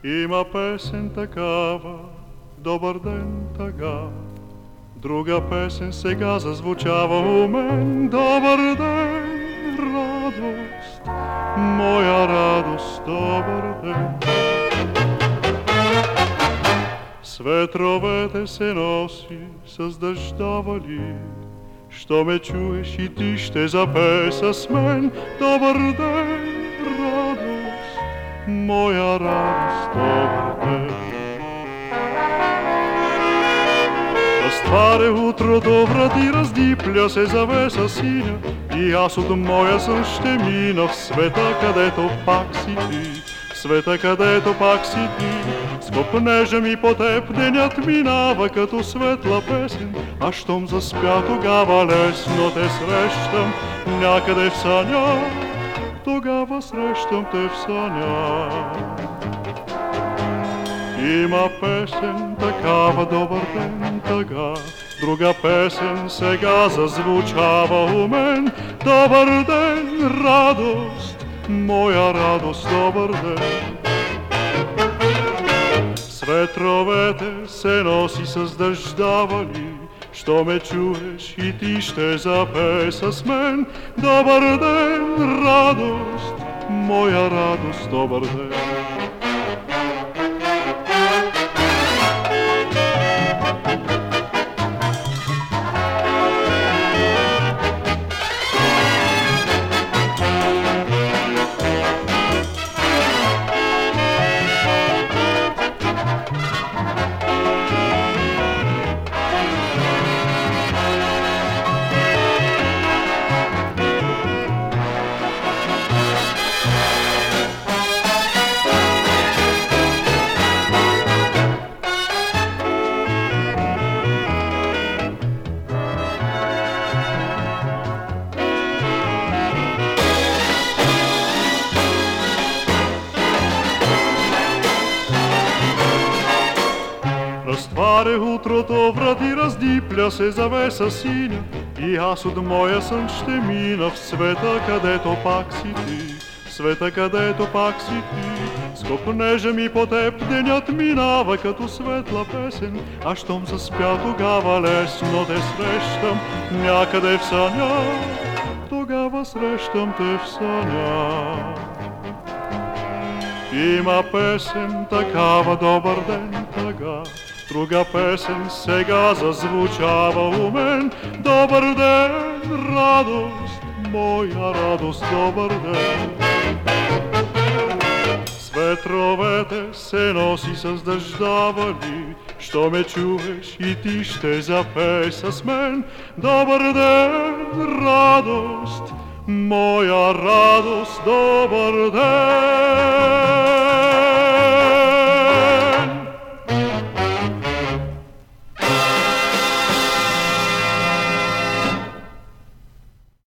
Има песен такава, добър ден тъга. Друга песен сега зазвучава у мен. Добър ден, радост, моя радост, добър ден. С ветровете се носи с дъжда вали. Що ме чуеш и ти ще запей с мен. Добър ден, радост, моя радост, добър ден. Разтваря утрото врати, раздипля се завеса синя, и аз от моя сън ще мина в света, където пак си ти. В света, където пак си ти. Скопнежа ми по теб денят минава като светла песен, а щом заспя тогава лесно те срещам някъде в съня. Тогава срещам те в съня. Има песен такава, добър ден тъга. Друга песен сега зазвучава у мен. Добър ден, радост, моя радост, добър ден. С ветровете се носи с дъжда вали. Що ме чуеш и ти ще запей с мен. Добър ден, радост, моя радост, добър ден. Разтваря утрото врати, раздипля се завеса синя, и аз от моя сън ще мина в света, където пак си ти. В света, където пак си ти. Скопнежа ми по теб денят минава като светла песен, а щом заспя тогава лесно те срещам някъде в съня. Тогава срещам те в съня. Има песен такава, добър ден тъга. Друга песен сега зазвучава у мен. Добър ден, радост, моя радост, добър ден. С ветровете се носи с дъжда вали. Що ме чуеш и ти ще запей с мен. Добър ден, радост, моя радост, добър ден.